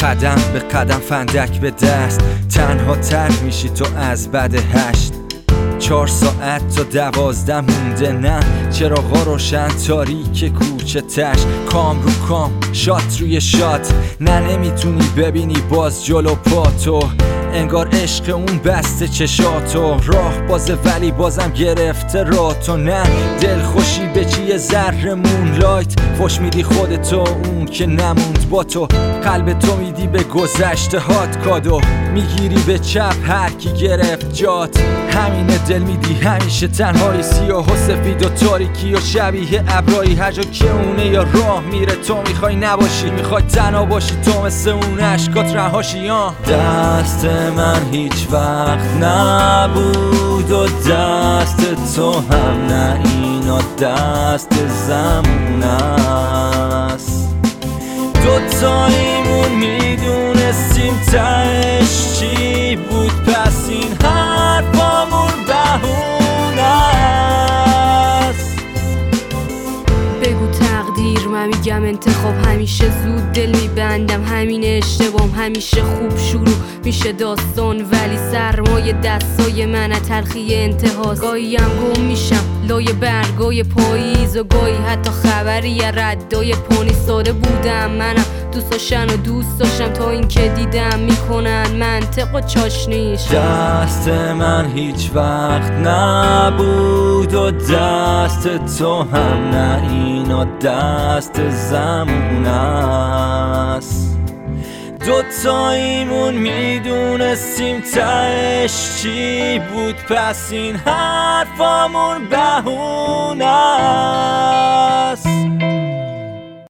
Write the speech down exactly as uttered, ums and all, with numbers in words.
قدم به قدم فندک به دست، تنها تر میشی تو از بعد هشت. چهار ساعت تا دوازده مونده، نه چراغا روشن، تاریک کوچه تش، کام رو کام، شات روی شات، نه نمیتونی ببینی باز جلو پاتو، انگار عشق اون بسته چشاتو، راه بازه ولی بازم گرفته راتو، نه دل خوشی به چیه ذره مون لایت، فش میدی خودتو اون که نموند با تو، قلب تو میدی به گذشته هات کادو، میگیری به چپ هر کی گرفت جات، همینه دل میدی همیشه تنهای، سیاه و سفید و تاریکی و شبیه ابرایی، هر جا که اونه یا راه میره تو میخوای نباشی، میخوای تنها باشی تو مثل اون عشقات رهاشی. آه دست من هیچ وقت نبود و دست تو هم نه، اینا دست زمون است، دوتاییمون میدونستیم تهش چی بود، پس این حرفامون بهونه است. بگو تقدیر، من میگم انتخاب، همیشه زود دل میبندم، همین اشتبام، همیشه خوب شروع میشه داستان، ولی سرمایه دستای من تلخی انتهاست، گاهی هم گم میشم لای برگای پاییز و گاهی حتی خبری ردای پانی، ساده بودم منم دوست داشتن و دوست داشتم تا این که دیدم میکنن منطق و چاشنیش. دست من هیچ وقت نبود و دست تو هم نه، اینا دست زمون است، دوتاییمون میدونستیم تهش چی بود، پس این حرفامون بهونه